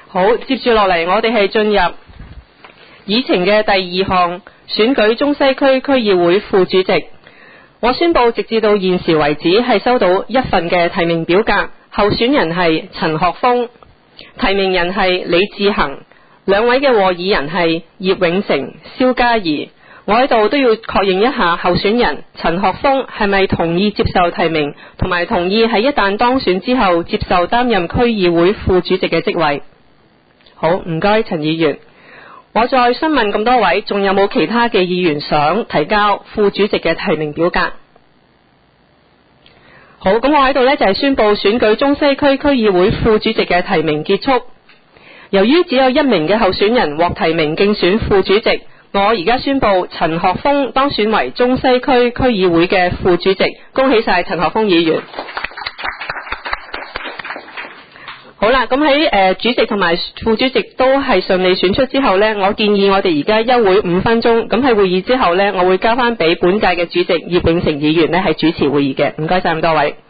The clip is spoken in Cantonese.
好，接住落嚟，我哋係進入議程嘅第二項，選舉中西區區議會副主席。我宣布，直至到現時為止，係收到一份嘅提名表格，候選人係陳學鋒，提名人係李志恒，兩位嘅和議人係葉永成、蕭嘉怡。我喺度都要確認一下候選人陳學鋒係咪同意接受提名，同埋同意喺一旦當選之後接受擔任區議會副主席嘅職位。好，唔該陳議員。我再詢問咁多位，仲有冇其他嘅議員想提交副主席嘅提名表格？好，咁我喺度呢就係宣布選舉中西區區議會副主席嘅提名結束。由於只有一名嘅候選人獲提名競選副主席，我而家宣布陳學鋒當選為中西區區議會嘅副主席。恭喜晒陳學鋒議員。好啦，咁喺主席同埋副主席都係順利選出之後呢，我建議我哋而家休會5分鐘，咁喺會議之後呢，我會交翻俾本屆嘅主席葉永成議員呢係主持會議嘅。唔該晒咁多位。